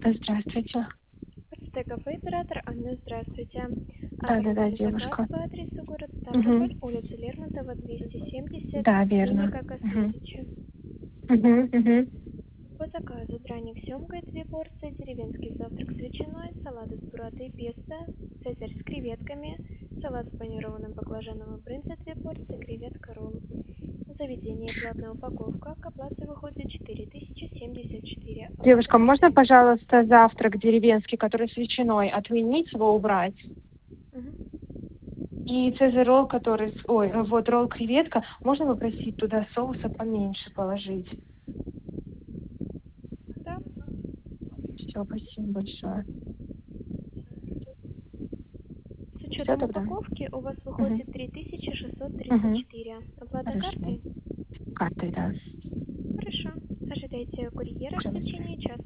Здравствуйте. Спасибо, кафе оператор Анна, здравствуйте. Да-да-да, Оформляли заказ девушка. по адресу город Мгм. Ставрополь, улица Лермонтова, 270, Да, верно. клиника Мгм. Косметичи. Мгм, мгм. По заказу драник с семгой 2 порции, деревенский завтрак с ветчиной, салат из бураты и песто, цезарь с креветками, салат с панированным баклажаном и брынзой 2 порции, креветка ролл. Заведение платная упаковка, к оплате выходит 4074. Девушка, Оплата можно, картой. пожалуйста, завтрак деревенский, который с ветчиной, отменить его, убрать? Мгм. И цезарь ролл, который... вот ролл креветка, можно попросить туда соуса поменьше положить? Да. Все, спасибо большое. С Все учетом тогда? упаковки у вас Мгм. выходит Мгм. 3634. Оплата Хорошо. картой? Картой, да. Хорошо. Ожидайте курьера в Хорошо. течение часа.